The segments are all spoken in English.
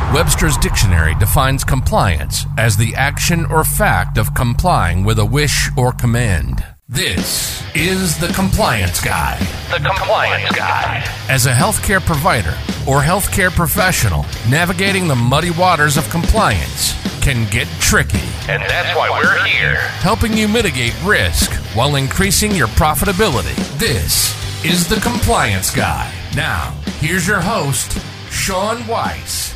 Webster's Dictionary defines compliance as the action or fact of complying with a wish or command. This is the Compliance Guy. The Compliance Guy. As a healthcare provider or healthcare professional, navigating the muddy waters of compliance can get tricky. And that's why we're here. Helping you mitigate risk while increasing your profitability. This is the Compliance Guy. Now, here's your host, Sean Weiss.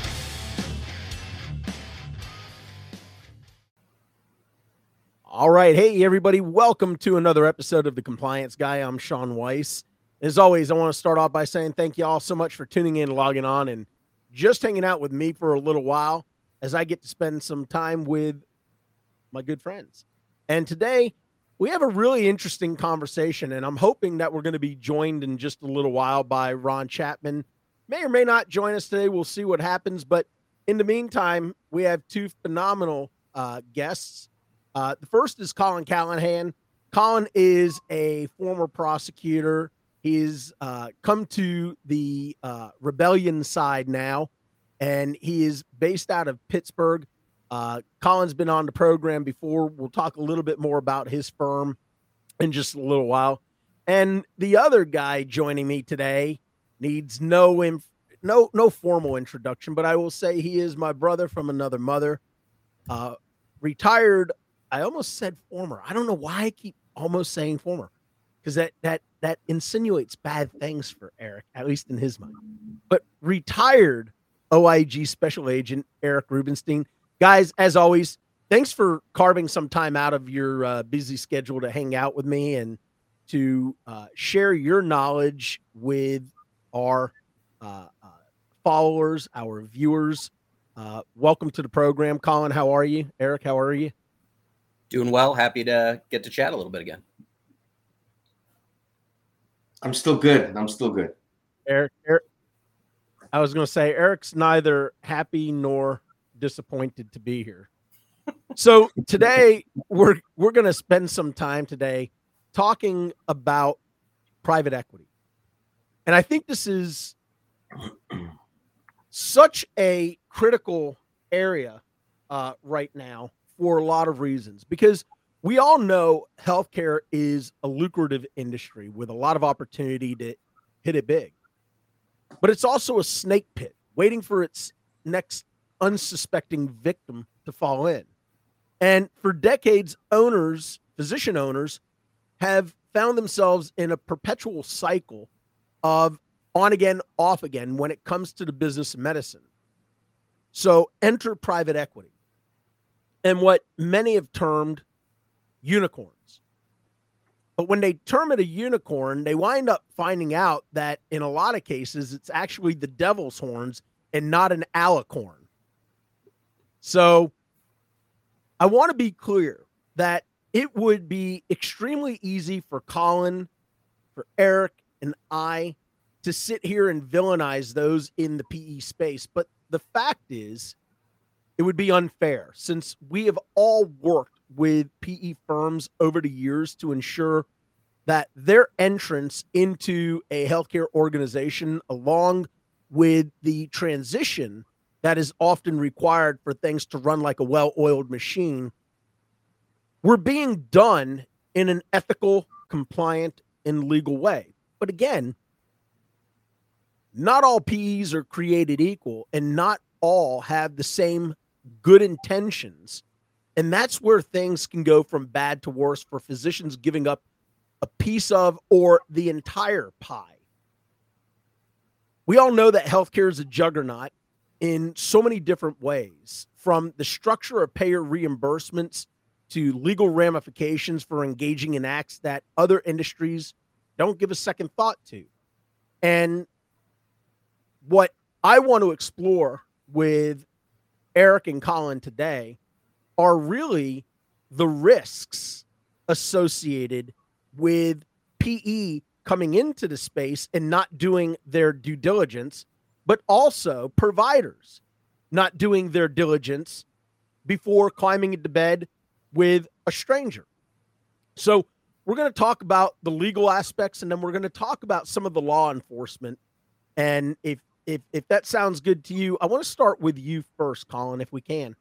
All right. Hey, everybody. Welcome to another episode of The Compliance Guy. I'm Sean Weiss. As always, I want to start off by saying thank you all so much for tuning in, logging on, and just hanging out with me for a little while as I get to spend some time with my good friends. And today, we have a really interesting conversation, and I'm hoping that we're going to be joined in just a little while by Ron Chapman. May or may not join us today. We'll see what happens. But in the meantime, we have two phenomenal guests. The first is Colin Callahan. Colin is a former prosecutor. He's come to the rebellion side now, and he is based out of Pittsburgh. Colin's been on the program before. We'll talk a little bit more about his firm in just a little while. And the other guy joining me today needs no formal introduction, but I will say he is my brother from another mother, retired. I almost said former. I don't know why I keep almost saying former, because that insinuates bad things for Eric, at least in his mind. But retired OIG Special Agent Eric Rubenstein. Guys, as always, thanks for carving some time out of your busy schedule to hang out with me and to share your knowledge with our followers, our viewers. Welcome to the program. Colin, how are you? Eric, how are you? Doing well. Happy to get to chat a little bit again. I'm still good. Eric, I was going to say Eric's neither happy nor disappointed to be here. So today we're going to spend some time today talking about private equity. And I think this is such a critical area right now, for a lot of reasons, because we all know healthcare is a lucrative industry with a lot of opportunity to hit it big, but it's also a snake pit waiting for its next unsuspecting victim to fall in. And for decades, physician owners have found themselves in a perpetual cycle of on again, off again when it comes to the business of medicine. So enter private equity and what many have termed unicorns. But when they term it a unicorn, they wind up finding out that in a lot of cases, it's actually the devil's horns and not an alicorn. So I want to be clear that it would be extremely easy for Colin, for Eric, and I to sit here and villainize those in the PE space. But the fact is, it would be unfair since we have all worked with PE firms over the years to ensure that their entrance into a healthcare organization, along with the transition that is often required for things to run like a well-oiled machine, were being done in an ethical, compliant, and legal way. But again, not all PEs are created equal, and not all have the same good intentions. And that's where things can go from bad to worse for physicians giving up a piece of or the entire pie. We all know that healthcare is a juggernaut in so many different ways, from the structure of payer reimbursements to legal ramifications for engaging in acts that other industries don't give a second thought to. And what I want to explore with Eric and Colin today are really the risks associated with PE coming into the space and not doing their due diligence, but also providers not doing their diligence before climbing into bed with a stranger. So we're going to talk about the legal aspects, and then we're going to talk about some of the law enforcement. And if if that sounds good to you, I want to start with you first, Colin, if we can.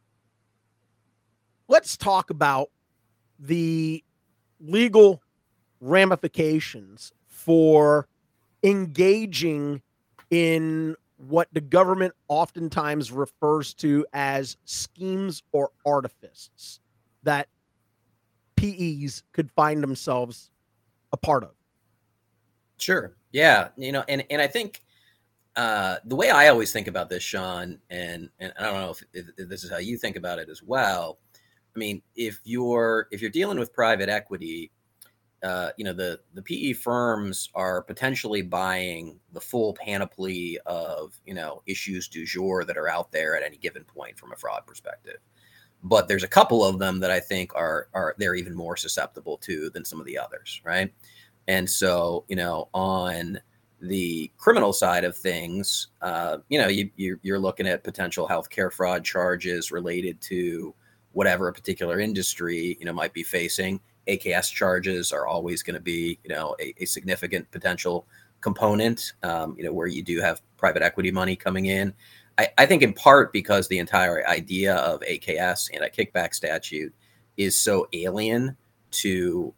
Let's talk about the legal ramifications for engaging in what the government oftentimes refers to as schemes or artifices that PEs could find themselves a part of. Sure. Yeah. And I think the way I always think about this, Sean, and I don't know if this is how you think about it as well. I mean, if you're dealing with private equity, the PE firms are potentially buying the full panoply of, issues du jour that are out there at any given point from a fraud perspective. But there's a couple of them that I think are they're even more susceptible to than some of the others, right? And so, on the criminal side of things, you're looking at potential healthcare fraud charges related to whatever a particular industry, might be facing. AKS charges are always going to be, a significant potential component, where you do have private equity money coming in. I think in part because the entire idea of AKS, anti-kickback statute, is so alien to,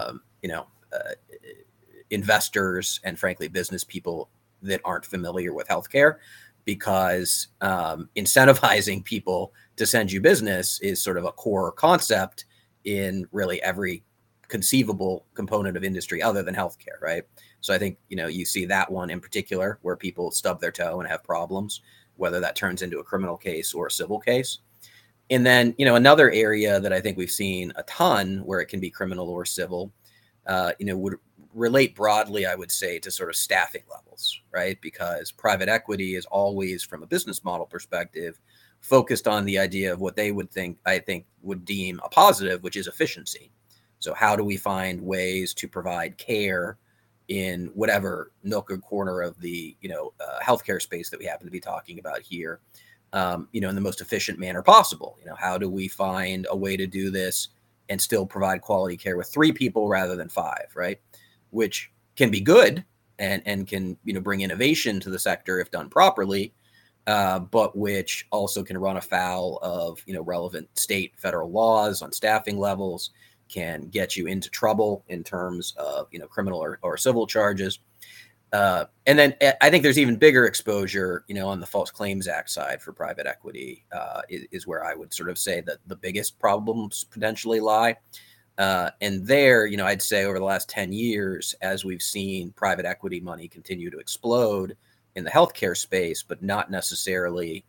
investors and frankly business people that aren't familiar with healthcare, because incentivizing people to send you business is sort of a core concept in really every conceivable component of industry other than healthcare, right? So I think, you see that one in particular where people stub their toe and have problems, whether that turns into a criminal case or a civil case. And then, another area that I think we've seen a ton where it can be criminal or civil, would relate broadly, I would say, to sort of staffing levels, right? Because private equity is always, from a business model perspective, focused on the idea of what they would would deem a positive, which is efficiency. So how do we find ways to provide care in whatever nook or corner of the, healthcare space that we happen to be talking about here, in the most efficient manner possible? How do we find a way to do this and still provide quality care with 3 people rather than 5, right? Which can be good and can, bring innovation to the sector if done properly, but which also can run afoul of, relevant state, federal laws on staffing levels, can get you into trouble in terms of, criminal or civil charges. And then I think there's even bigger exposure, on the False Claims Act side for private equity, is where I would sort of say that the biggest problems potentially lie. And there, I'd say over the last 10 years, as we've seen private equity money continue to explode in the healthcare space, but not necessarily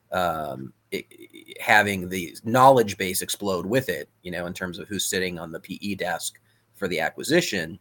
having the knowledge base explode with it, in terms of who's sitting on the PE desk for the acquisition,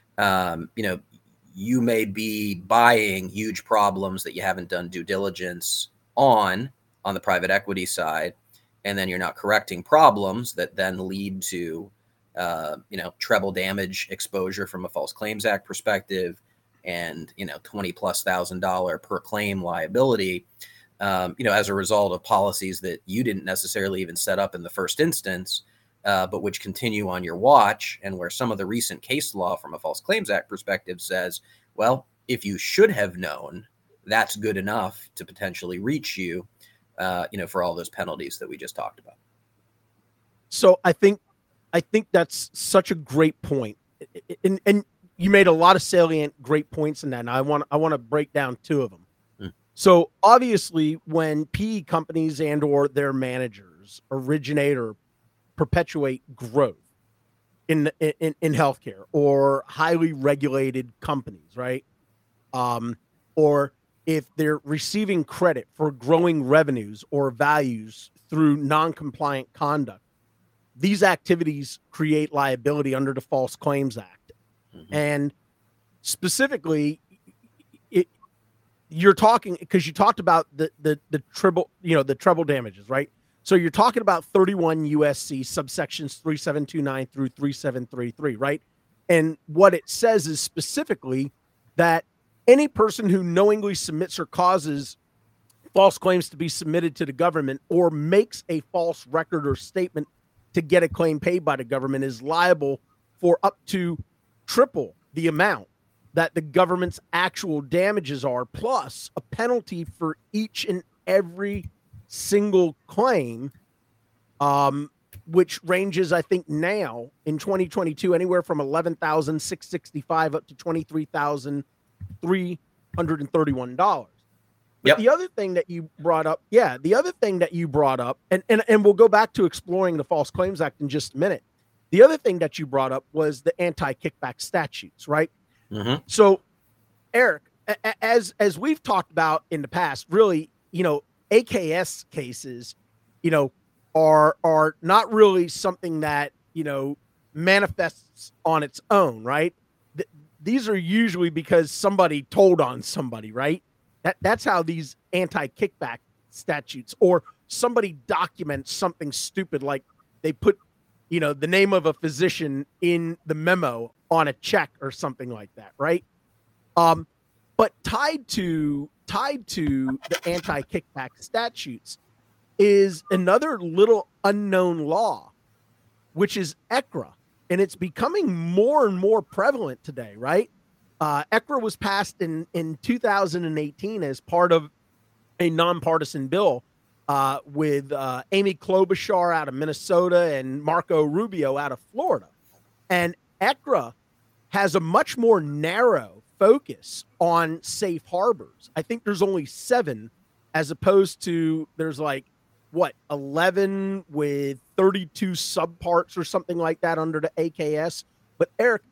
you may be buying huge problems that you haven't done due diligence on the private equity side, and then you're not correcting problems that then lead to treble damage exposure from a False Claims Act perspective, and $20,000+ per claim liability, as a result of policies that you didn't necessarily even set up in the first instance, but which continue on your watch, and where some of the recent case law from a False Claims Act perspective says, well, if you should have known, that's good enough to potentially reach you, for all those penalties that we just talked about. So I think that's such a great point. And you made a lot of salient great points in that. And I want to break down 2 of them. So obviously when PE companies and or their managers originate or perpetuate growth in healthcare or highly regulated companies, right? Or if they're receiving credit for growing revenues or values through non-compliant conduct, these activities create liability under the False Claims Act. Mm-hmm. And specifically, you're talking, because you talked about the treble damages, right? So you're talking about 31 USC subsections 3729 through 3733, right? And what it says is specifically that any person who knowingly submits or causes false claims to be submitted to the government or makes a false record or statement to get a claim paid by the government is liable for up to triple the amount that the government's actual damages are, plus a penalty for each and every single claim, which ranges, I think, now in 2022 anywhere from $11,665 up to $23,331. But the other thing that you brought up, and we'll go back to exploring the False Claims Act in just a minute. The other thing that you brought up was the anti-kickback statutes, right? Mm-hmm. So, Eric, as we've talked about in the past, really, AKS cases, are not really something that, manifests on its own, right? These are usually because somebody told on somebody, right? That's how these anti-kickback statutes, or somebody documents something stupid, like they put, the name of a physician in the memo on a check or something like that, right? But tied to the anti-kickback statutes is another little unknown law, which is ECRA, and it's becoming more and more prevalent today, right? ECRA was passed in 2018 as part of a nonpartisan bill with Amy Klobuchar out of Minnesota and Marco Rubio out of Florida. And ECRA has a much more narrow focus on safe harbors. I think there's only 7, as opposed to there's 11 with 32 subparts or something like that under the AKS. But Eric,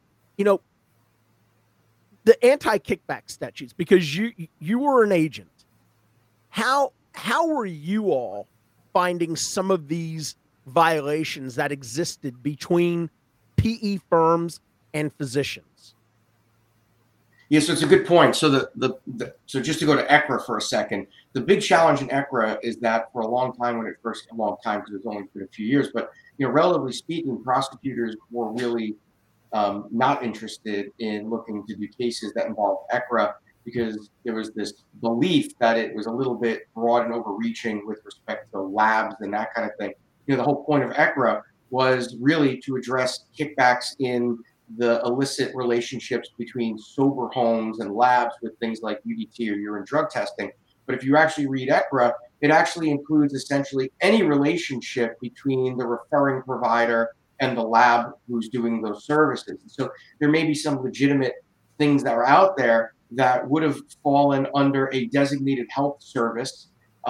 the anti-kickback statutes, because you were an agent, how were you all finding some of these violations that existed between PE firms and physicians? Yeah, so it's a good point. So so just to go to ECRA for a second, the big challenge in ECRA is that for a long time, because it's only been a few years, but relatively speaking, prosecutors were really not interested in looking to do cases that involved ECRA, because there was this belief that it was a little bit broad and overreaching with respect to labs and that kind of thing. The whole point of ECRA was really to address kickbacks in the illicit relationships between sober homes and labs with things like UDT or urine drug testing. But if you actually read ECRA, it actually includes essentially any relationship between the referring provider and the lab who's doing those services. And so there may be some legitimate things that are out there that would have fallen under a designated health service,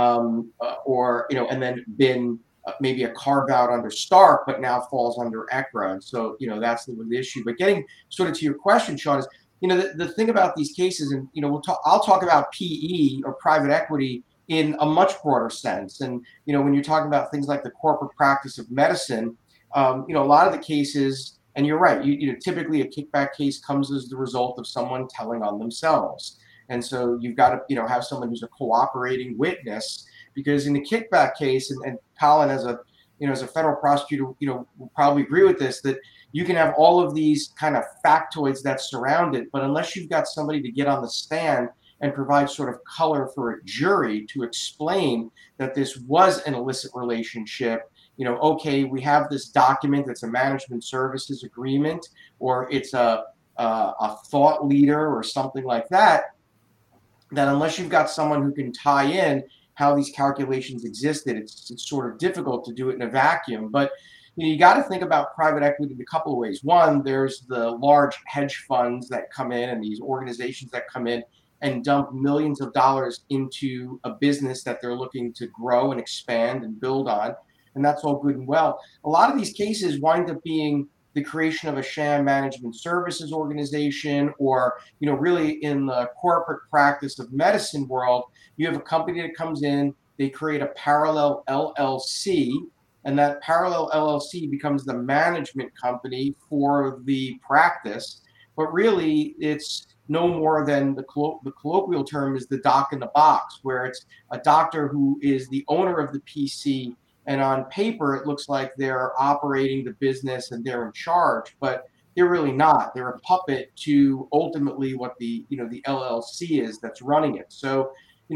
or and then been maybe a carve out under Stark, but now falls under ECRA. And so that's the issue. But getting sort of to your question, Sean, is the thing about these cases, and I'll talk about PE or private equity in a much broader sense. And when you're talking about things like the corporate practice of medicine, a lot of the cases, and you're right, typically a kickback case comes as the result of someone telling on themselves. And so you've got to, have someone who's a cooperating witness, because in the kickback case, and Colin, as a federal prosecutor, will probably agree with this, that you can have all of these kind of factoids that surround it, but unless you've got somebody to get on the stand and provide sort of color for a jury to explain that this was an illicit relationship, okay, we have this document that's a management services agreement, or it's a thought leader or something like that, that unless you've got someone who can tie in how these calculations existed, it's sort of difficult to do it in a vacuum. But you got to think about private equity in a couple of ways. One, there's the large hedge funds that come in, and these organizations that come in and dump millions of dollars into a business that they're looking to grow and expand and build on. And that's all good and well. A lot of these cases wind up being the creation of a sham management services organization, or, really in the corporate practice of medicine world, you have a company that comes in, they create a parallel LLC, and that parallel LLC becomes the management company for the practice. But really, it's no more than the colloquial term is the doc in the box, where it's a doctor who is the owner of the PC, and on paper, it looks like they're operating the business and they're in charge, but they're really not. They're a puppet to ultimately what the LLC is that's running it. So,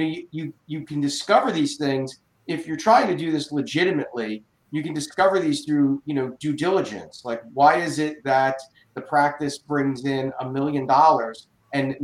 you can discover these things if you're trying to do this legitimately. You can discover these through, due diligence. Like, why is it that the practice brings in $1 million and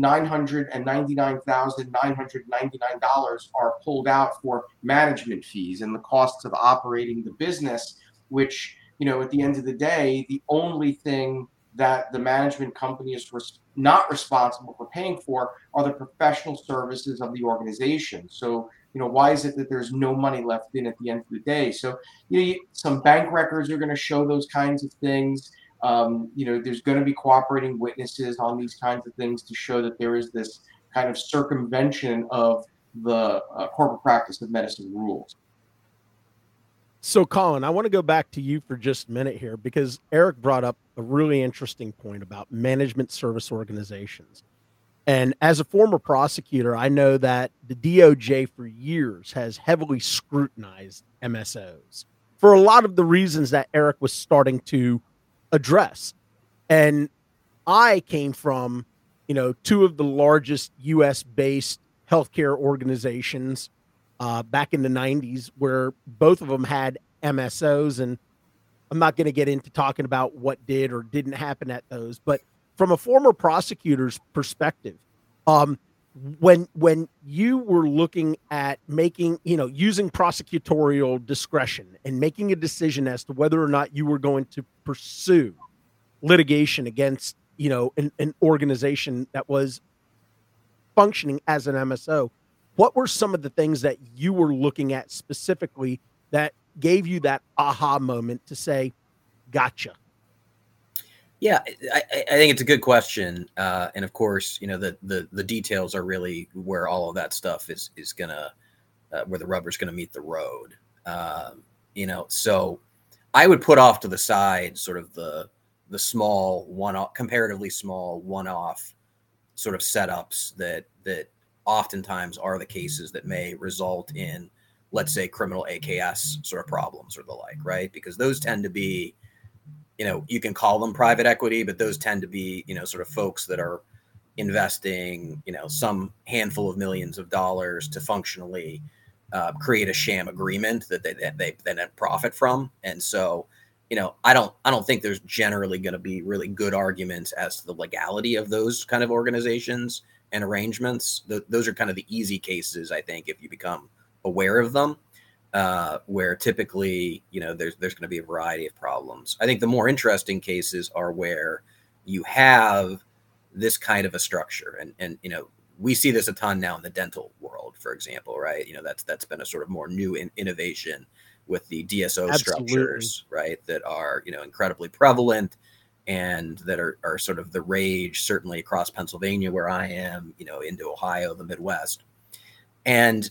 $999,999 are pulled out for management fees and the costs of operating the business, which, at the end of the day, the only thing that the management company is not responsible for paying for are the professional services of the organization. So, why is it that there's no money left in at the end of the day? So, some bank records are going to show those kinds of things. There's going to be cooperating witnesses on these kinds of things to show that there is this kind of circumvention of the corporate practice of medicine rules. So, Colin, I want to go back to you for just a minute here, because Eric brought up a really interesting point about management service organizations. And as a former prosecutor, I know that the DOJ for years has heavily scrutinized MSOs for a lot of the reasons that Eric was starting to address. And I came from, two of the largest US-based healthcare organizations back in the 90s, where both of them had MSOs. And I'm not going to get into talking about what did or didn't happen at those, but from a former prosecutor's perspective, when you were looking at making, using prosecutorial discretion and making a decision as to whether or not you were going to pursue litigation against, an organization that was functioning as an MSO, what were some of the things that you were looking at specifically that gave you that aha moment to say, gotcha? Yeah, I think it's a good question. And of course, the details are really where all of that stuff is gonna, where the rubber's gonna meet the road. So I would put off to the side sort of the small one-off, comparatively small one-off sort of setups that oftentimes are the cases that may result in, let's say, criminal AKS sort of problems or the like, right? Because those tend to be, you can call them private equity, but those tend to be, sort of folks that are investing, some handful of millions of dollars to functionally create a sham agreement that they then profit from. And so, I don't think there's generally going to be really good arguments as to the legality of those kind of organizations and arrangements. Those are kind of the easy cases, I think, if you become aware of them. Where typically, there's going to be a variety of problems. I think the more interesting cases are where you have this kind of a structure, and we see this a ton now in the dental world, for example, right? That's been a sort of more new innovation with the DSO structures, right? That are incredibly prevalent and that are sort of the rage, certainly across Pennsylvania, where I am, into Ohio, the Midwest, and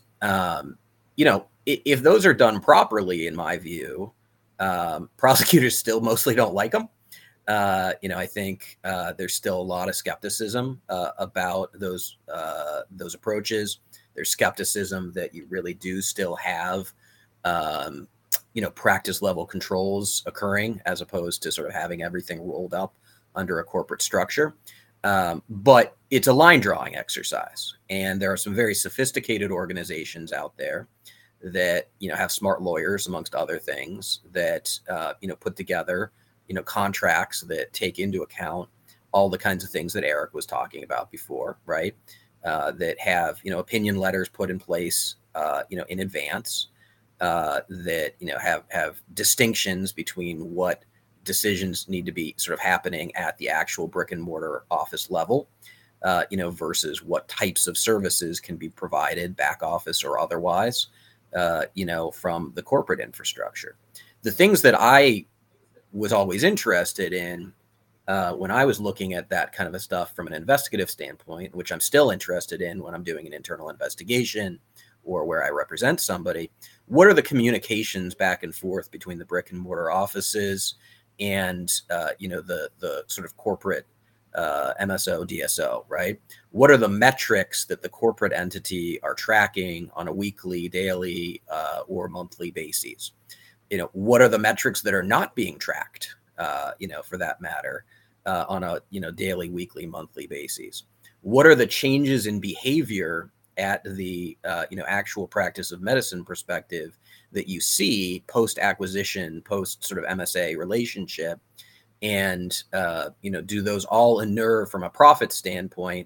if those are done properly, in my view, prosecutors still mostly don't like them. I think there's still a lot of skepticism about those approaches. There's skepticism that you really do still have, practice level controls occurring, as opposed to sort of having everything rolled up under a corporate structure. But it's a line drawing exercise, and there are some very sophisticated organizations out there that have smart lawyers, amongst other things, that put together contracts that take into account all the kinds of things that Eric was talking about before, right? That have opinion letters put in place in advance, that have distinctions between what decisions need to be sort of happening at the actual brick and mortar office level, versus what types of services can be provided, back office or otherwise, from the corporate infrastructure. The things that I was always interested in when I was looking at that kind of a stuff from an investigative standpoint, which I'm still interested in when I'm doing an internal investigation or where I represent somebody, what are the communications back and forth between the brick and mortar offices and, the sort of corporate MSO, DSO, right? What are the metrics that the corporate entity are tracking on a weekly, daily, or monthly basis? What are the metrics that are not being tracked, for that matter, on a, daily, weekly, monthly basis? What are the changes in behavior at the, actual practice of medicine perspective that you see post-acquisition, post sort of MSA relationship? And, do those all inure from a profit standpoint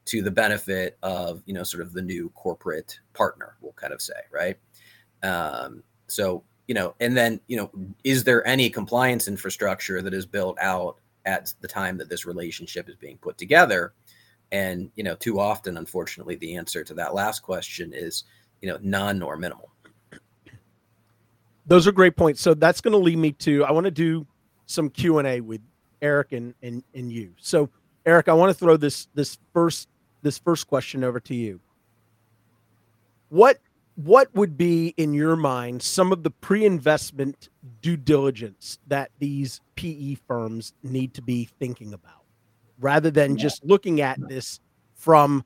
to the benefit of, sort of the new corporate partner, we'll kind of say, right? So, and then, is there any compliance infrastructure that is built out at the time that this relationship is being put together? And, too often, unfortunately, the answer to that last question is, none or minimal. Those are great points. So that's going to lead me to, I want to do some Q&A with Eric and you. So Eric, I want to throw this first question over to you. What would be, in your mind, some of the pre-investment due diligence that these PE firms need to be thinking about, rather than just looking at this from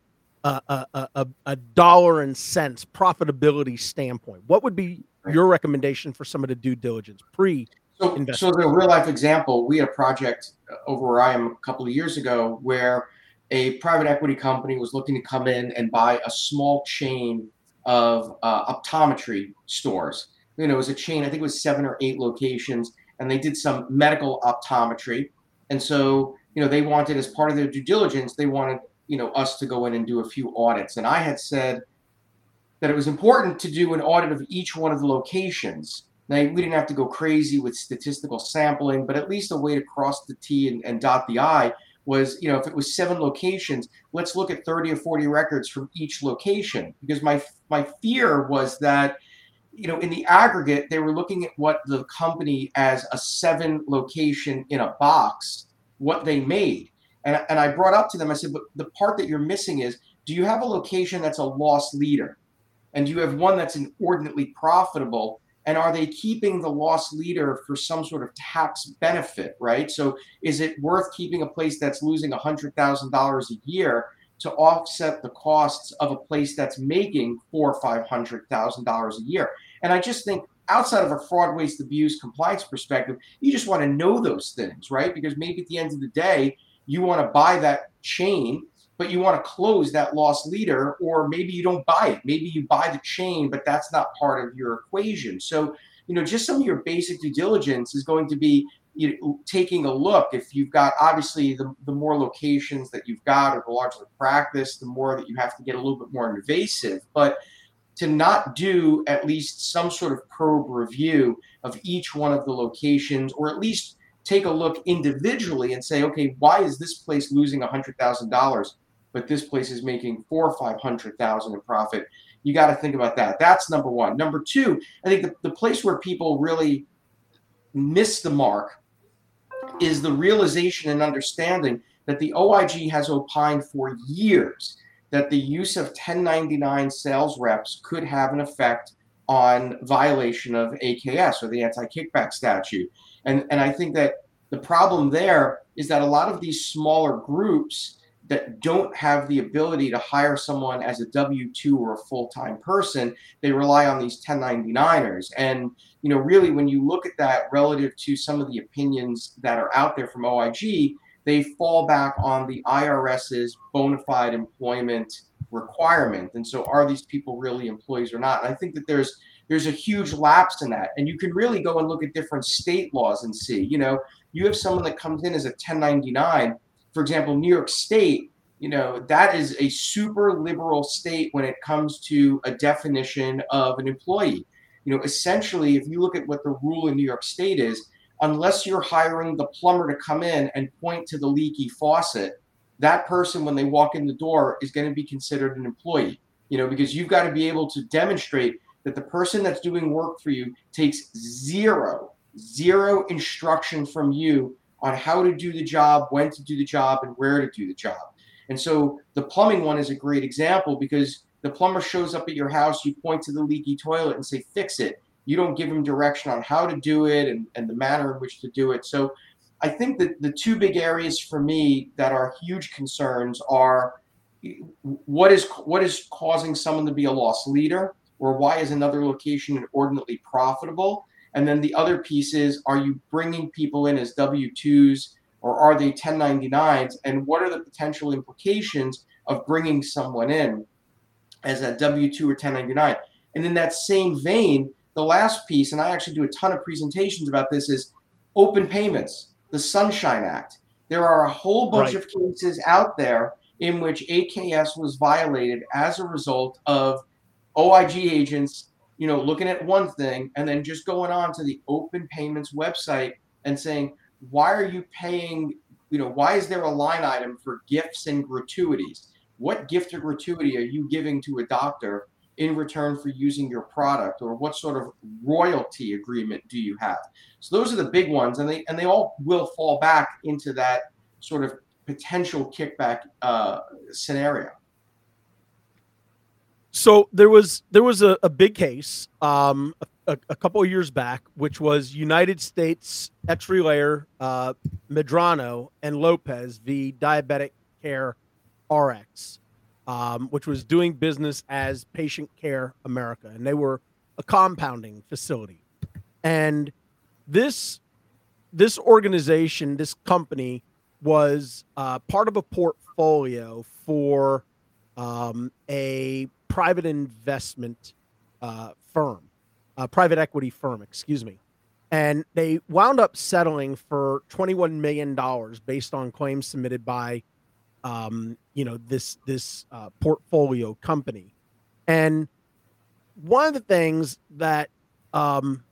a dollar and cents profitability standpoint? What would be your recommendation for some of the due diligence pre-investment? So the real life example, we had a project over where I am a couple of years ago where a private equity company was looking to come in and buy a small chain of optometry stores. It was a chain, I think it was 7 or 8 locations, and they did some medical optometry. And so, they wanted, as part of their due diligence, they wanted, us to go in and do a few audits. And I had said that it was important to do an audit of each one of the locations. Now, we didn't have to go crazy with statistical sampling, but at least a way to cross the T and dot the I was, if it was 7 locations, let's look at 30 or 40 records from each location. Because my fear was that, in the aggregate, they were looking at what the company as a 7 location in a box, what they made. And I brought up to them, I said, but the part that you're missing is, do you have a location that's a loss leader? And do you have one that's inordinately profitable? And are they keeping the loss leader for some sort of tax benefit, right? So is it worth keeping a place that's losing $100,000 a year to offset the costs of a place that's making $400,000 or $500,000 a year? And I just think, outside of a fraud, waste, abuse, compliance perspective, you just want to know those things, right? Because maybe at the end of the day, you want to buy that chain, but you want to close that loss leader, or maybe you don't buy it. Maybe you buy the chain, but that's not part of your equation. So, just some of your basic due diligence is going to be taking a look. If you've got, obviously, the more locations that you've got, or the larger the practice, the more that you have to get a little bit more invasive. But to not do at least some sort of probe review of each one of the locations, or at least take a look individually and say, okay, why is this place losing $100,000? But this place is making $400,000 or $500,000 in profit? You got to think about that. That's number one. Number two, I think the place where people really miss the mark is the realization and understanding that the OIG has opined for years that the use of 1099 sales reps could have an effect on violation of AKS, or the anti-kickback statute. And I think that the problem there is that a lot of these smaller groups that don't have the ability to hire someone as a W-2 or a full-time person, they rely on these 1099ers. And, really, when you look at that relative to some of the opinions that are out there from OIG, they fall back on the IRS's bona fide employment requirement. And so are these people really employees or not? And I think that there's a huge lapse in that. And you can really go and look at different state laws and see, you have someone that comes in as a 1099. For example, New York State, that is a super liberal state when it comes to a definition of an employee. Essentially, if you look at what the rule in New York State is, unless you're hiring the plumber to come in and point to the leaky faucet, that person, when they walk in the door, is going to be considered an employee, because you've got to be able to demonstrate that the person that's doing work for you takes zero instruction from you on how to do the job, when to do the job, and where to do the job. And so the plumbing one is a great example, because the plumber shows up at your house, you point to the leaky toilet and say, fix it. You don't give him direction on how to do it and the manner in which to do it. So I think that the two big areas for me that are huge concerns are what is causing someone to be a loss leader, or why is another location inordinately profitable? And then the other piece is, are you bringing people in as W-2s, or are they 1099s? And what are the potential implications of bringing someone in as a W-2 or 1099? And in that same vein, the last piece, and I actually do a ton of presentations about this, is open payments, the Sunshine Act. There are a whole bunch of cases out there in which AKS was violated as a result of OIG agents, looking at one thing and then just going on to the Open Payments website and saying, why are you paying, why is there a line item for gifts and gratuities? What gift or gratuity are you giving to a doctor in return for using your product, or what sort of royalty agreement do you have? So those are the big ones, and they all will fall back into that sort of potential kickback scenario. So there was a big case a couple of years back, which was United States X-Relayer, Medrano, and Lopez v. Diabetic Care RX, which was doing business as Patient Care America, and they were a compounding facility. And this organization, this company, was part of a portfolio for a private investment firm, private equity firm, excuse me. And they wound up settling for $21 million based on claims submitted by, this portfolio company. And one of the things that, Colin,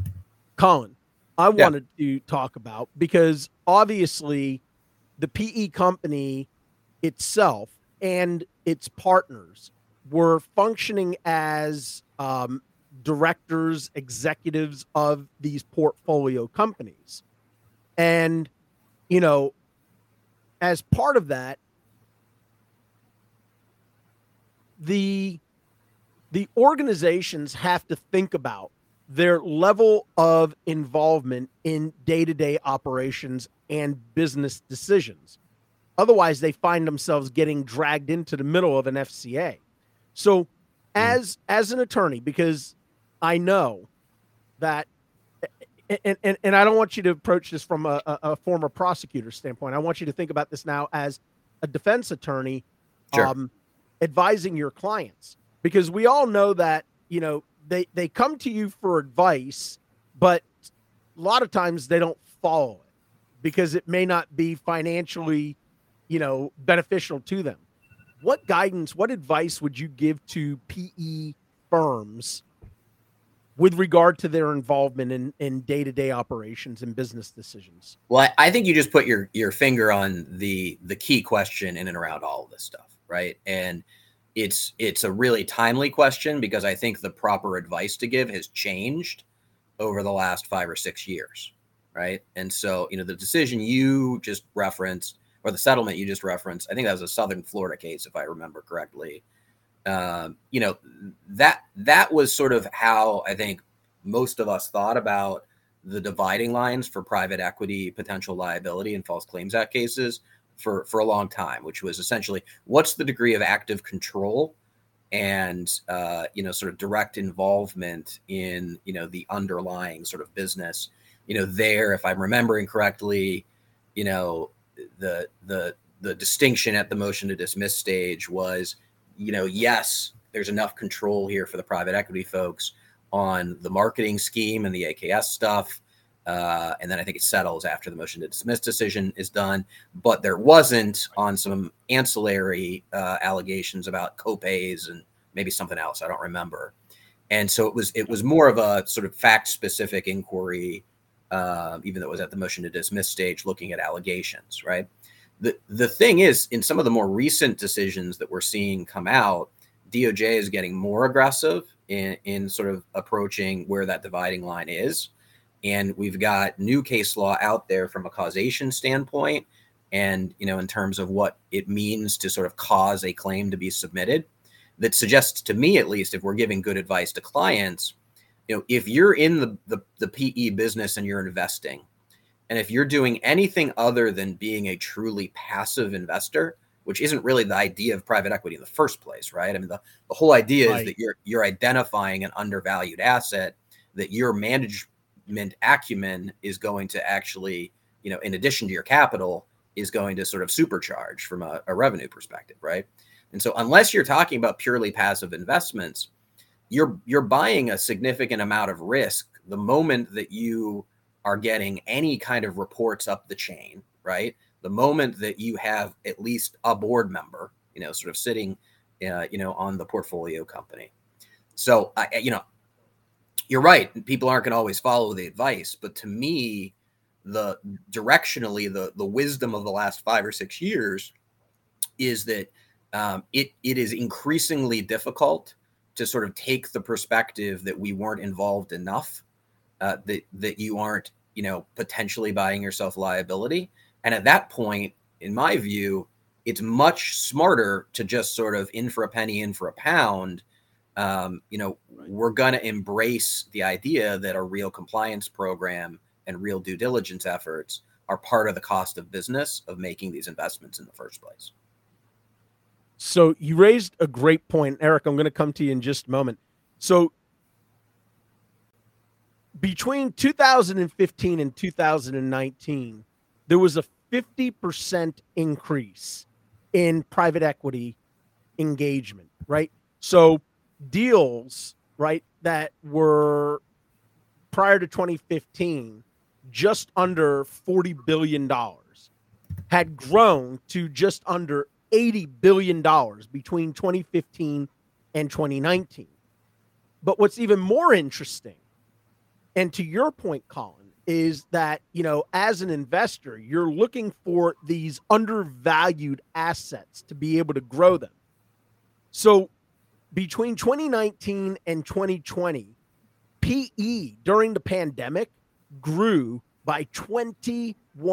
I wanted to talk about, because obviously the PE company itself and its partners were functioning as directors, executives of these portfolio companies. And, as part of that, the organizations have to think about their level of involvement in day-to-day operations and business decisions. Otherwise, they find themselves getting dragged into the middle of an FCA. So as an attorney, because I know that, and I don't want you to approach this from a former prosecutor standpoint. I want you to think about this now as a defense attorney, Sure. Advising your clients, because we all know that, they come to you for advice, but a lot of times they don't follow it because it may not be financially, beneficial to them. What guidance, what advice would you give to PE firms with regard to their involvement in day-to-day operations and business decisions? Well, I think you just put your finger on the key question in and around all of this stuff, right? And it's a really timely question, because I think the proper advice to give has changed over the last 5 or 6 years, right? And so, the decision you just referenced, or the settlement you just referenced, I think that was a Southern Florida case, if I remember correctly. That was sort of how I think most of us thought about the dividing lines for private equity potential liability and False Claims Act cases for a long time, which was essentially, what's the degree of active control and sort of direct involvement in the underlying sort of business. There, if I'm remembering correctly, the distinction at the motion to dismiss stage was, yes, there's enough control here for the private equity folks on the marketing scheme and the AKS stuff. And then I think it settles after the motion to dismiss decision is done. But there wasn't on some ancillary allegations about copays and maybe something else. I don't remember. And so it was more of a sort of fact-specific inquiry, even though it was at the motion to dismiss stage, looking at allegations, right? The thing is, in some of the more recent decisions that we're seeing come out, DOJ is getting more aggressive in sort of approaching where that dividing line is. And we've got new case law out there from a causation standpoint, and, in terms of what it means to sort of cause a claim to be submitted, that suggests to me, at least, if we're giving good advice to clients, if you're in the PE business and you're investing, and if you're doing anything other than being a truly passive investor, which isn't really the idea of private equity in the first place, right? I mean, the whole idea is that you're identifying an undervalued asset that your management acumen is going to actually, in addition to your capital, is going to sort of supercharge from a revenue perspective, right? And so unless you're talking about purely passive investments, you're buying a significant amount of risk the moment that you are getting any kind of reports up the chain, right? The moment that you have at least a board member, sort of sitting, on the portfolio company. So, you're right. People aren't going to always follow the advice, but to me, the wisdom of the last 5 or 6 years is that it is increasingly difficult to sort of take the perspective that we weren't involved enough, that you aren't, potentially buying yourself liability. And at that point, in my view, it's much smarter to just sort of in for a penny, in for a pound. We're going to embrace the idea that a real compliance program and real due diligence efforts are part of the cost of business of making these investments in the first place. So you raised a great point, Eric. I'm going to come to you in just a moment. So between 2015 and 2019, there was a 50% increase in private equity engagement, right? So deals, right, that were prior to 2015, just under $40 billion, had grown to just under $80 billion between 2015 and 2019. But what's even more interesting, and to your point, Colin, is that, as an investor, you're looking for these undervalued assets to be able to grow them. So between 2019 and 2020, PE during the pandemic grew by 21%.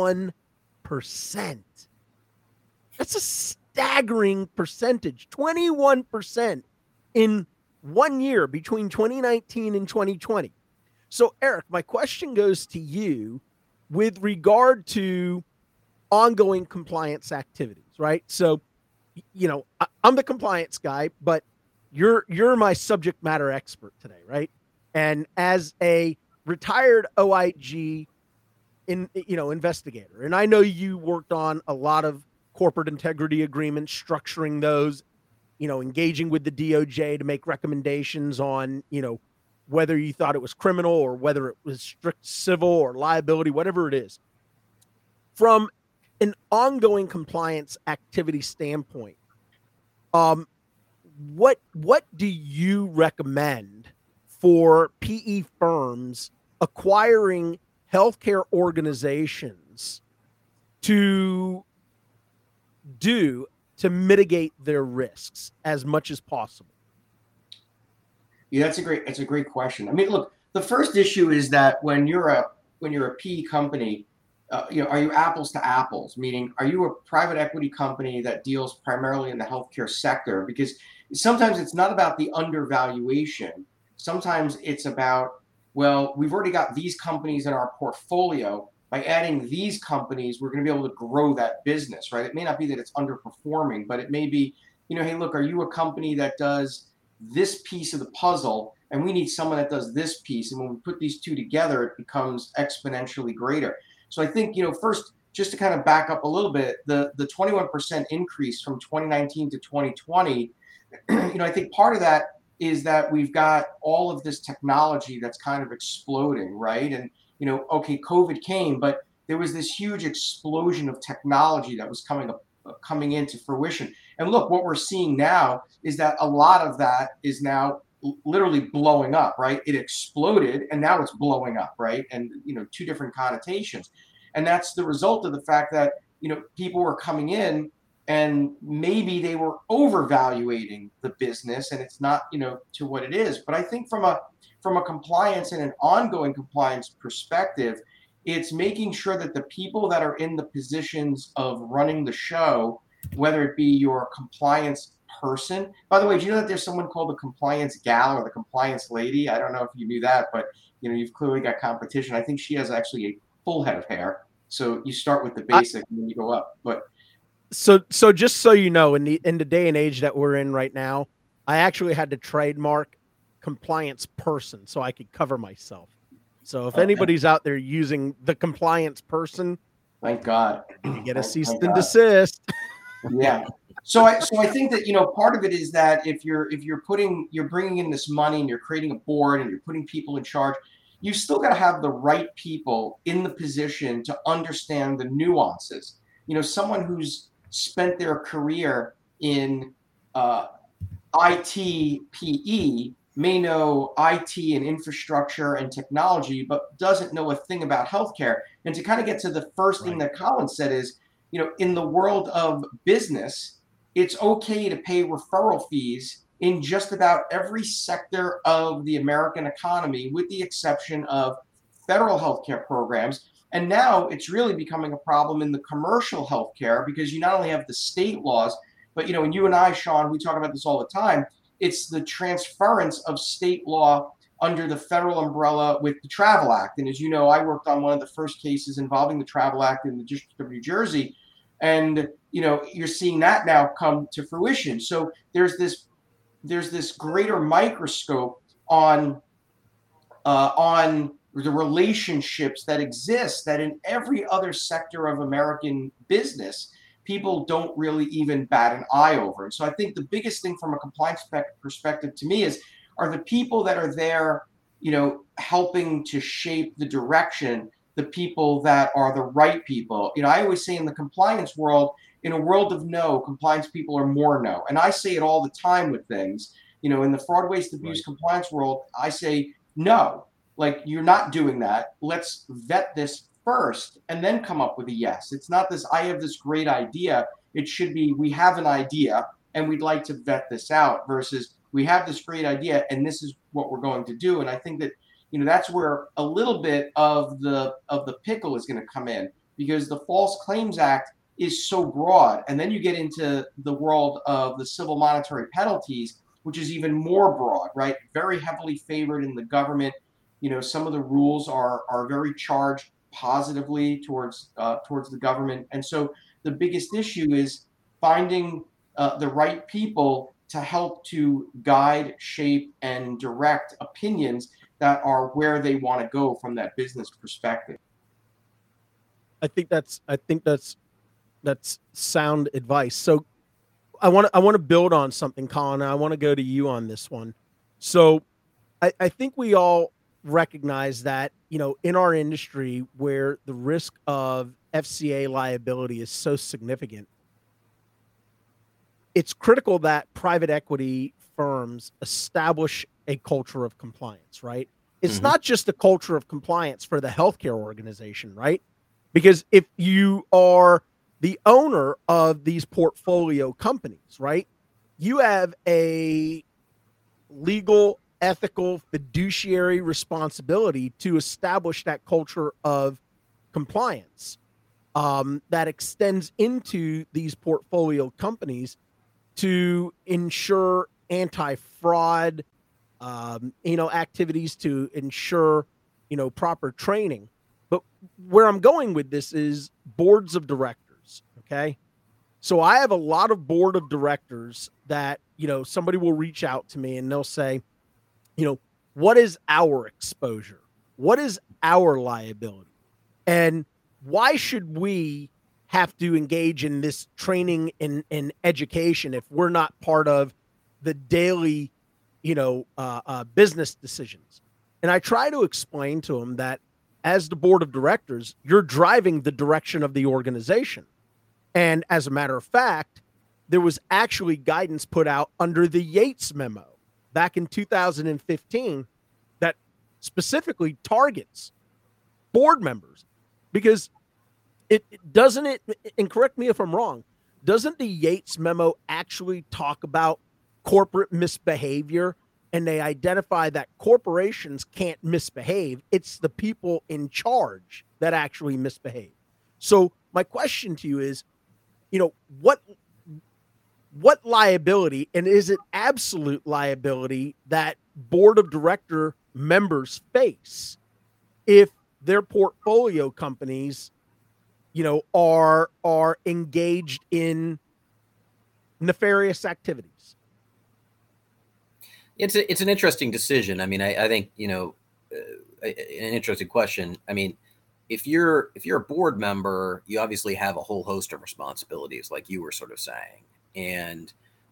That's a staggering percentage, 21% in 1 year between 2019 and 2020. So, Eric, my question goes to you with regard to ongoing compliance activities, right? So, I'm the compliance guy, but you're my subject matter expert today, right? And as a retired OIG investigator, and I know you worked on a lot of corporate integrity agreements, structuring those, engaging with the DOJ to make recommendations on, whether you thought it was criminal or whether it was strict civil or liability, whatever it is. From an ongoing compliance activity standpoint, what do you recommend for PE firms acquiring healthcare organizations to do to mitigate their risks as much as possible? Yeah, that's a great question. I mean, look, the first issue is that when you're a PE company, are you apples to apples? Meaning, are you a private equity company that deals primarily in the healthcare sector? Because sometimes it's not about the undervaluation. Sometimes it's about, well, we've already got these companies in our portfolio. By adding these companies, we're going to be able to grow that business, right? It may not be that it's underperforming, but it may be, hey, look, are you a company that does this piece of the puzzle, and we need someone that does this piece, and when we put these two together, it becomes exponentially greater. So I think, first, just to kind of back up a little bit, the 21% increase from 2019 to 2020, I think part of that is that we've got all of this technology that's kind of exploding, right? And okay, COVID came, but there was this huge explosion of technology that was coming into fruition. And look, what we're seeing now is that a lot of that is now literally blowing up, right? It exploded and now it's blowing up, right? And, two different connotations. And that's the result of the fact that, people were coming in and maybe they were overvaluating the business and it's not, to what it is. But I think from a compliance and an ongoing compliance perspective, it's making sure that the people that are in the positions of running the show, whether it be your compliance person. By the way, do you know that there's someone called the compliance gal or the compliance lady? I don't know if you knew that, but you've clearly got competition. I think she has actually a full head of hair. So you start with the basic and then you go up. But so just so you know, in the day and age that we're in right now, I actually had to trademark compliance person so I could cover myself. So if anybody's out there using the compliance person, thank God, you get a cease and desist. Yeah. So I think that, part of it is that if you're bringing in this money and you're creating a board and you're putting people in charge, you still got to have the right people in the position to understand the nuances. someone who's spent their career in IT, PE may know IT and infrastructure and technology, but doesn't know a thing about healthcare. And to kind of get to the first thing that Colin said is, in the world of business, it's okay to pay referral fees in just about every sector of the American economy, with the exception of federal healthcare programs. And now it's really becoming a problem in the commercial healthcare, because you not only have the state laws, but, and you and I, Sean, we talk about this all the time. It's the transference of state law under the federal umbrella with the Travel Act. And as you know, I worked on one of the first cases involving the Travel Act in the District of New Jersey. And, you're seeing that now come to fruition. So there's this greater microscope on the relationships that exist that in every other sector of American business, people don't really even bat an eye over. And so I think the biggest thing from a compliance perspective to me are the people that are there, helping to shape the direction, the people that are the right people. I always say in the compliance world, in a world of no, compliance people are more no. And I say it all the time with things, in the fraud, waste, abuse, compliance world, I say, no, like, you're not doing that. Let's vet this first and then come up with a yes. It's not this, I have this great idea. It should be, we have an idea and we'd like to vet this out, versus we have this great idea and this is what we're going to do. And I think that, that's where a little bit of the pickle is going to come in, because the False Claims Act is so broad. And then you get into the world of the civil monetary penalties, which is even more broad, right? Very heavily favored in the government. Some of the rules are very charged positively towards the government. And so the biggest issue is finding the right people to help to guide, shape, and direct opinions that are where they want to go from that business perspective. I think that's sound advice. So I want to build on something, Colin. I want to go to you on this one. So I think we all recognize that, in our industry where the risk of FCA liability is so significant, it's critical that private equity firms establish a culture of compliance, right? It's not just a culture of compliance for the healthcare organization, right? Because if you are the owner of these portfolio companies, right, you have a legal, ethical, fiduciary responsibility to establish that culture of compliance that extends into these portfolio companies to ensure anti-fraud, activities, to ensure, proper training. But where I'm going with this is boards of directors. Okay. So I have a lot of board of directors that, somebody will reach out to me and they'll say, what is our exposure? What is our liability? And why should we have to engage in this training and education if we're not part of the daily, business decisions? And I try to explain to them that as the board of directors, you're driving the direction of the organization. And as a matter of fact, there was actually guidance put out under the Yates memo back in 2015 that specifically targets board members, because it doesn't, and correct me if I'm wrong, doesn't the Yates memo actually talk about corporate misbehavior? And they identify that corporations can't misbehave. It's the people in charge that actually misbehave. So my question to you is, what liability, and is it absolute liability, that board of director members face if their portfolio companies, are engaged in nefarious activities? It's an interesting decision. I mean, I think, an interesting question. I mean, if you're a board member, you obviously have a whole host of responsibilities, like you were sort of saying. And,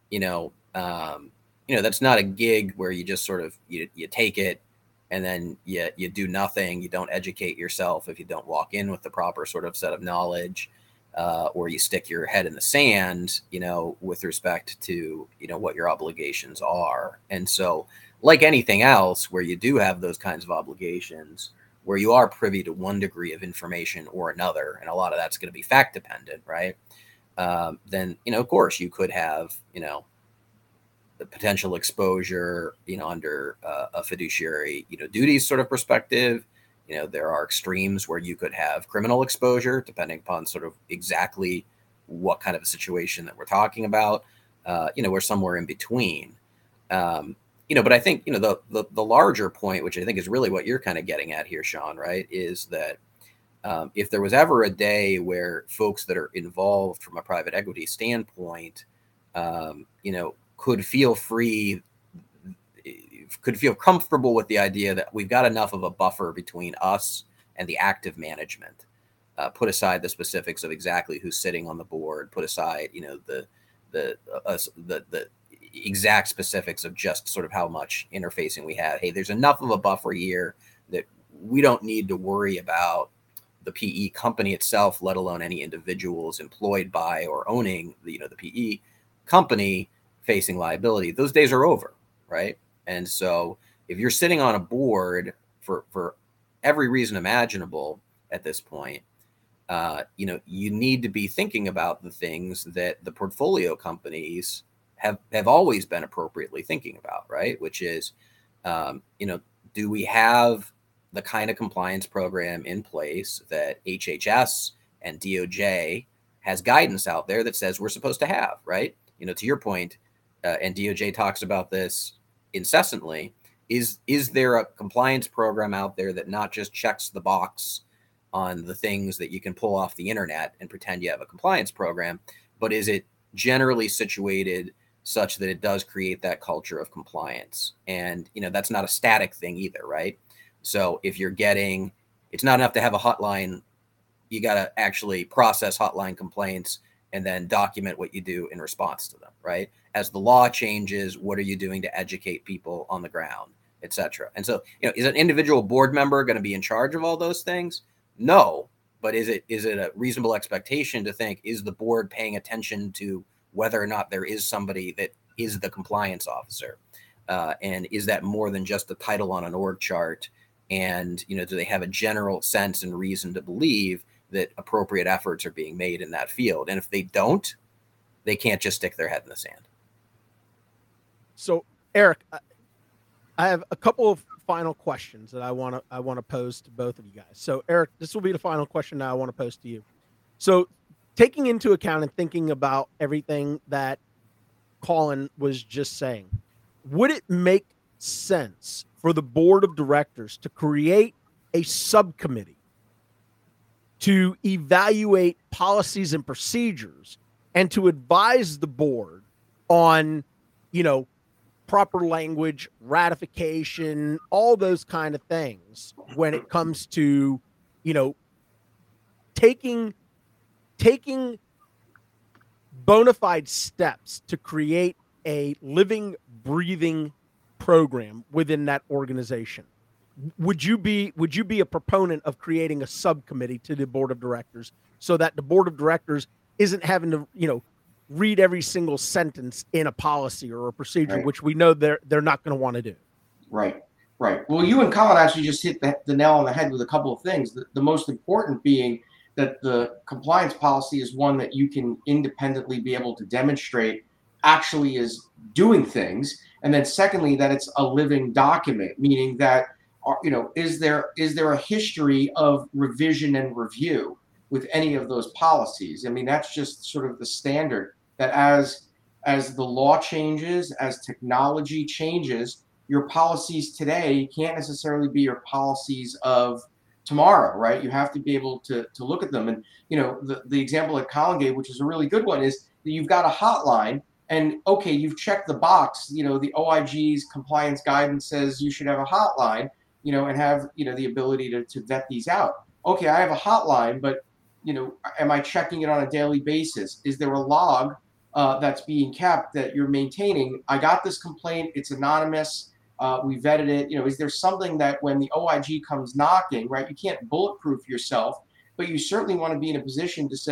that's not a gig where you just sort of, you take it and then you do nothing. You don't educate yourself if you don't walk in with the proper sort of set of knowledge. or you stick your head in the sand, with respect to, what your obligations are. And so, like anything else, where you do have those kinds of obligations, where you are privy to one degree of information or another, and a lot of that's going to be fact dependent, right? Then, of course, you could have, the potential exposure, under a fiduciary, duties sort of perspective. There are extremes where you could have criminal exposure, depending upon sort of exactly what kind of a situation that we're talking about. We're somewhere in between. But I think, the larger point, which I think is really what you're kind of getting at here, Sean, right, is that if there was ever a day where folks that are involved from a private equity standpoint, could feel free, could feel comfortable with the idea that we've got enough of a buffer between us and the active management. Put aside the specifics of exactly who's sitting on the board. Put aside, the exact specifics of just sort of how much interfacing we have. Hey, there's enough of a buffer here that we don't need to worry about the PE company itself, let alone any individuals employed by or owning the PE company facing liability. Those days are over, right? And so if you're sitting on a board for every reason imaginable at this point, you need to be thinking about the things that the portfolio companies have always been appropriately thinking about, right? Which is, do we have the kind of compliance program in place that HHS and DOJ has guidance out there that says we're supposed to have, right? To your point, and DOJ talks about this incessantly, is there a compliance program out there that not just checks the box on the things that you can pull off the internet and pretend you have a compliance program, but is it generally situated such that it does create that culture of compliance? And, that's not a static thing either, right? So if you're it's not enough to have a hotline, you got to actually process hotline complaints and then document what you do in response to them, right? As the law changes, what are you doing to educate people on the ground, et cetera? And so, is an individual board member going to be in charge of all those things? No, but is it a reasonable expectation to think, is the board paying attention to whether or not there is somebody that is the compliance officer? And is that more than just a title on an org chart? And, do they have a general sense and reason to believe that appropriate efforts are being made in that field? And if they don't, they can't just stick their head in the sand. So, Eric, I have a couple of final questions that I want to pose to both of you guys. So, Eric, this will be the final question that I want to pose to you. So, taking into account and thinking about everything that Colin was just saying, would it make sense for the board of directors to create a subcommittee to evaluate policies and procedures and to advise the board on, proper language, ratification, all those kind of things when it comes to, taking bona fide steps to create a living, breathing program within that organization? Would you be a proponent of creating a subcommittee to the board of directors so that the board of directors isn't having to, read every single sentence in a policy or a procedure, right, which we know they're not going to want to do? Right. Well, you and Colin actually just hit the nail on the head with a couple of things. The most important being that the compliance policy is one that you can independently be able to demonstrate actually is doing things. And then secondly, that it's a living document, meaning that, is there a history of revision and review with any of those policies? I mean, that's just sort of the standard, that as the law changes, as technology changes, your policies today can't necessarily be your policies of tomorrow, right? You have to be able to look at them. And, the example that Colin gave, which is a really good one, is that you've got a hotline and, okay, you've checked the box, the OIG's compliance guidance says you should have a hotline, and have, the ability to vet these out. Okay, I have a hotline, but, am I checking it on a daily basis? Is there a log that's being kept that you're maintaining? I got this complaint, it's anonymous. We vetted it. Is there something that when the OIG comes knocking, right, you can't bulletproof yourself, but you certainly want to be in a position to say,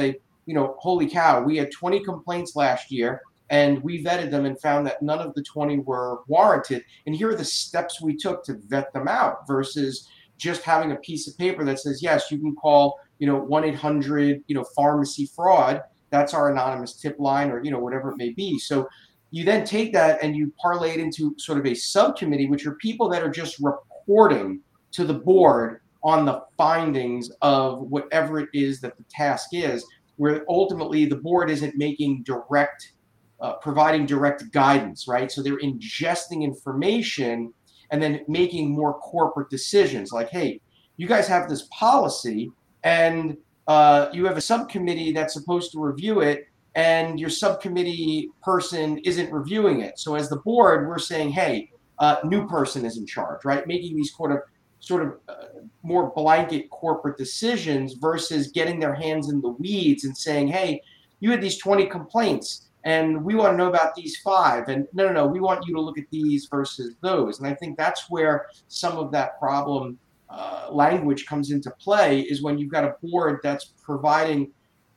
holy cow, we had 20 complaints last year and we vetted them and found that none of the 20 were warranted. And here are the steps we took to vet them out versus just having a piece of paper that says, yes, you can call, 1-800, pharmacy fraud. That's our anonymous tip line, or, whatever it may be. So you then take that and you parlay it into sort of a subcommittee, which are people that are just reporting to the board on the findings of whatever it is that the task is, where ultimately the board isn't making providing direct guidance, right? So they're ingesting information and then making more corporate decisions like, hey, you guys have this policy and you have a subcommittee that's supposed to review it, and your subcommittee person isn't reviewing it. So as the board, we're saying, hey, new person is in charge, right? Making these sort of more blanket corporate decisions versus getting their hands in the weeds and saying, hey, you had these 20 complaints and we want to know about these 5. And no, we want you to look at these versus those. And I think that's where some of that problem language comes into play, is when you've got a board that's providing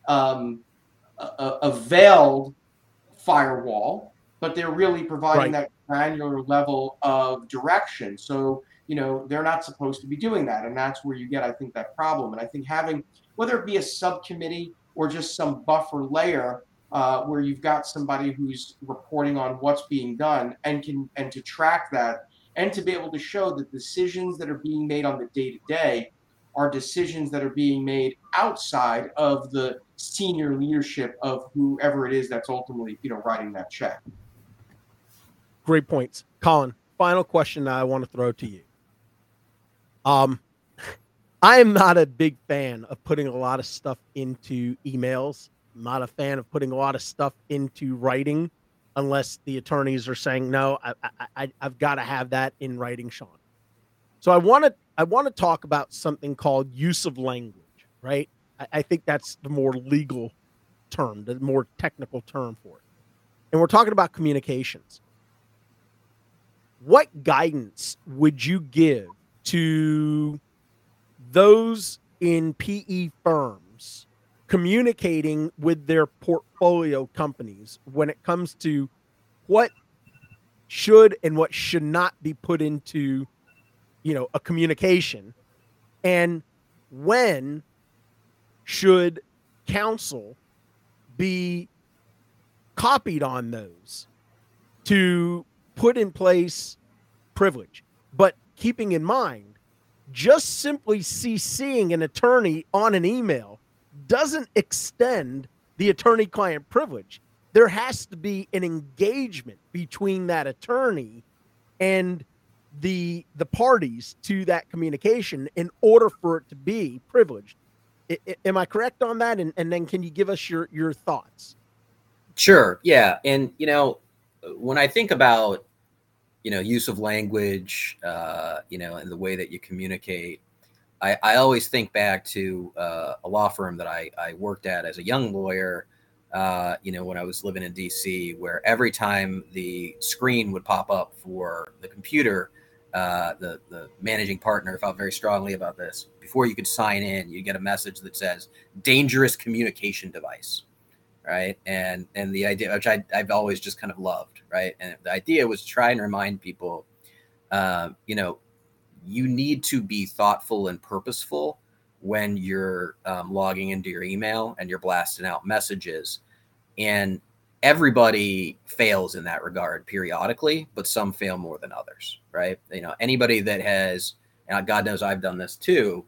a veiled firewall, but they're really providing that granular level of direction. So, they're not supposed to be doing that. And that's where you get, I think, that problem. And I think having, whether it be a subcommittee or just some buffer layer where you've got somebody who's reporting on what's being done and to track that, and to be able to show that decisions that are being made on the day-to-day are decisions that are being made outside of the senior leadership of whoever it is that's ultimately, writing that check. Great points. Colin, final question that I want to throw to you. I am not a big fan of putting a lot of stuff into emails. I'm not a fan of putting a lot of stuff into writing unless the attorneys are saying, no, I've got to have that in writing, Sean. So I want to talk about something called use of language, right? I think that's the more legal term, the more technical term for it. And we're talking about communications. What guidance would you give to those in PE firms communicating with their portfolio companies when it comes to what should and what should not be put into, a communication, and when should counsel be copied on those to put in place privilege? But keeping in mind, just simply CCing an attorney on an email doesn't extend the attorney-client privilege. There has to be an engagement between that attorney and the parties to that communication in order for it to be privileged. Am I correct on that? And then can you give us your thoughts? Sure. Yeah. And, when I think about, use of language, and the way that you communicate, I always think back to a law firm that I worked at as a young lawyer, when I was living in DC, where every time the screen would pop up for the computer, the managing partner felt very strongly about this. Before you could sign in, you get a message that says dangerous communication device, right? And the idea, which I've always just kind of loved, right? And the idea was to try and remind people, you need to be thoughtful and purposeful when you're logging into your email and you're blasting out messages. And everybody fails in that regard periodically, but some fail more than others, right? Anybody that has, and God knows I've done this too,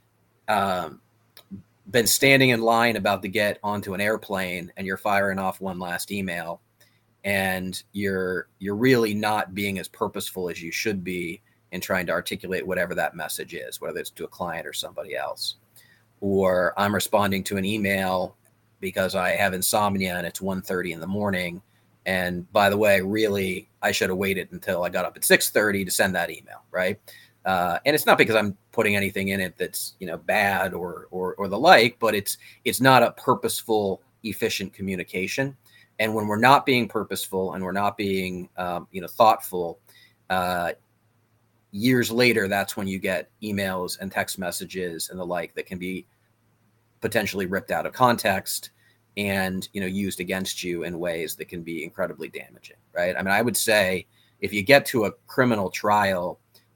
been standing in line about to get onto an airplane and you're firing off one last email and you're really not being as purposeful as you should be in trying to articulate whatever that message is, whether it's to a client or somebody else. Or I'm responding to an email because I have insomnia and it's 1:30 in the morning. And by the way, really, I should have waited until I got up at 6:30 to send that email, right? And it's not because I'm putting anything in it that's, bad or the like, but it's not a purposeful, efficient communication. And when we're not being purposeful and we're not being, thoughtful, years later, that's when you get emails and text messages and the like that can be potentially ripped out of context and, used against you in ways that can be incredibly damaging, right? I mean, I would say if you get to a criminal trial,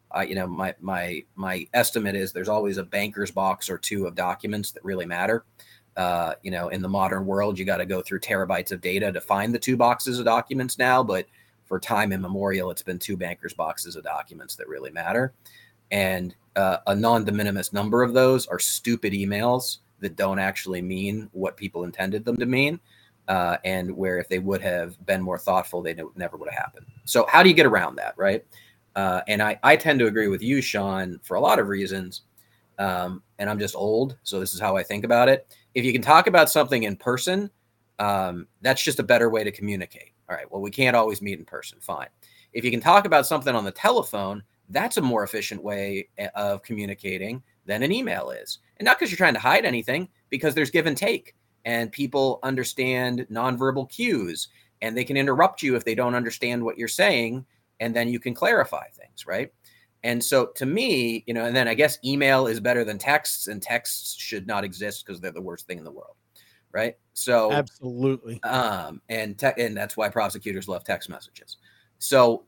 my estimate is there's always a banker's box or two of documents that really matter. In the modern world, you got to go through terabytes of data to find the 2 boxes of documents now, but for time immemorial, it's been 2 banker's boxes of documents that really matter. And a non-de minimis number of those are stupid emails that don't actually mean what people intended them to mean. And where if they would have been more thoughtful, they never would have happened. So how do you get around that, right? And I tend to agree with you, Sean, for a lot of reasons. And I'm just old, so this is how I think about it. If you can talk about something in person, that's just a better way to communicate. All right, well, we can't always meet in person. Fine. If you can talk about something on the telephone, that's a more efficient way of communicating than an email is. And not because you're trying to hide anything, because there's give and take, and people understand nonverbal cues, and they can interrupt you if they don't understand what you're saying, and then you can clarify things, right? And so to me, and then I guess email is better than texts, and texts should not exist because they're the worst thing in the world, right? So absolutely. And that's why prosecutors love text messages. So,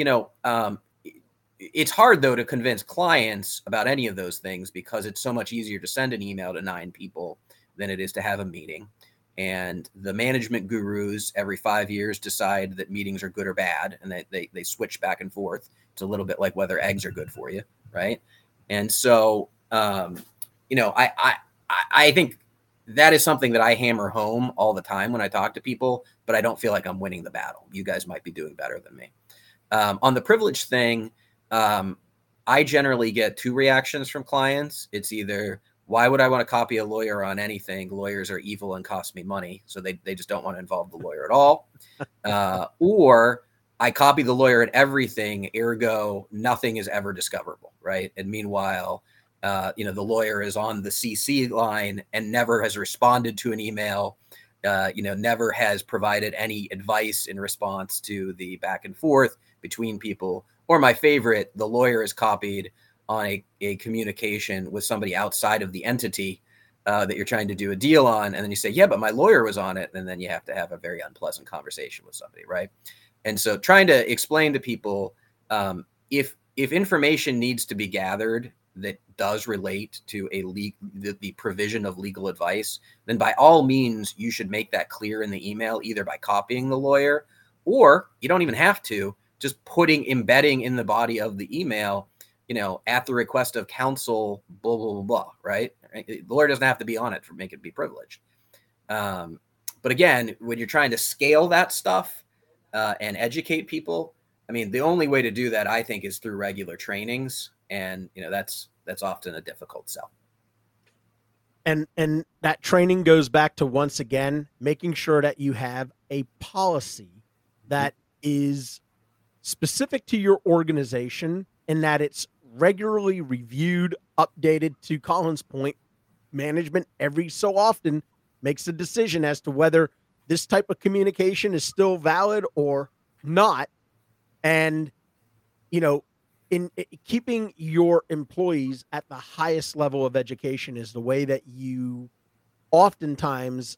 it's hard though to convince clients about any of those things because it's so much easier to send an email to 9 people than it is to have a meeting. And the management gurus every 5 years decide that meetings are good or bad, and they switch back and forth. It's a little bit like whether eggs are good for you, right? And so, I think that is something that I hammer home all the time when I talk to people, but I don't feel like I'm winning the battle. You guys might be doing better than me. On the privilege thing, I generally get 2 reactions from clients. It's either, why would I want to copy a lawyer on anything? Lawyers are evil and cost me money. So they just don't want to involve the lawyer at all. Or I copy the lawyer at everything, ergo nothing is ever discoverable, right? And meanwhile, the lawyer is on the CC line and never has responded to an email, never has provided any advice in response to the back and forth between people. Or my favorite, the lawyer is copied on a communication with somebody outside of the entity that you're trying to do a deal on. And then you say, yeah, but my lawyer was on it. And then you have to have a very unpleasant conversation with somebody, right? And so trying to explain to people, if information needs to be gathered that does relate to the provision of legal advice, then by all means, you should make that clear in the email, either by copying the lawyer, or you don't even have to, just embedding in the body of the email, at the request of counsel, blah, blah, blah, blah, right? The lawyer doesn't have to be on it to make it be privileged. But again, when you're trying to scale that stuff and educate people, I mean, the only way to do that, I think, is through regular trainings. And, that's often a difficult sell. And that training goes back to, once again, making sure that you have a policy that is specific to your organization and that it's regularly reviewed, updated. To Colin's point, management every so often makes a decision as to whether this type of communication is still valid or not. And, in keeping your employees at the highest level of education is the way that you oftentimes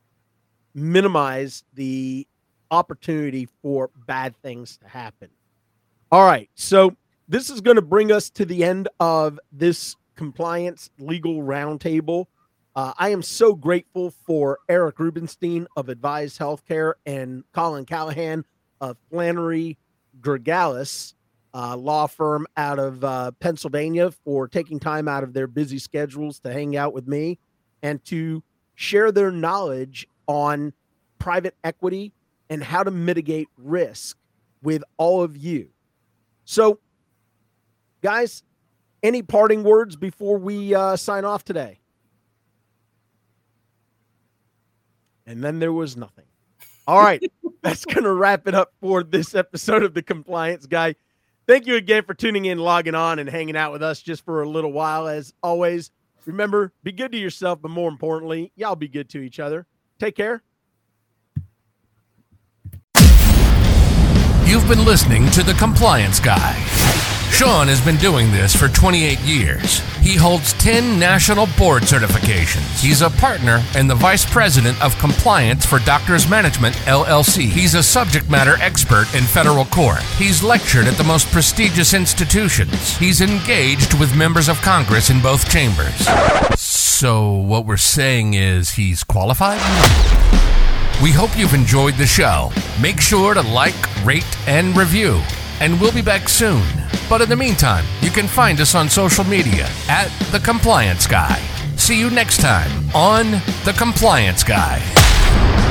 minimize the opportunity for bad things to happen. All right. So this is going to bring us to the end of this compliance legal roundtable. I am so grateful for Eric Rubenstein of Advise Healthcare and Colin Callahan of Flannery Gregalis law firm out of Pennsylvania for taking time out of their busy schedules to hang out with me and to share their knowledge on private equity and how to mitigate risk with all of you. So, guys, any parting words before we sign off today? And then there was nothing. All right, that's going to wrap it up for this episode of The Compliance Guy. Thank you again for tuning in, logging on, and hanging out with us just for a little while. As always, remember, be good to yourself, but more importantly, y'all be good to each other. Take care. You've been listening to The Compliance Guy. Sean has been doing this for 28 years. He holds 10 national board certifications. He's a partner and the vice president of compliance for Doctors Management, LLC. He's a subject matter expert in federal court. He's lectured at the most prestigious institutions. He's engaged with members of Congress in both chambers. So what we're saying is he's qualified? We hope you've enjoyed the show. Make sure to like, rate, and review. And we'll be back soon. But in the meantime, you can find us on social media at The Compliance Guy. See you next time on The Compliance Guy.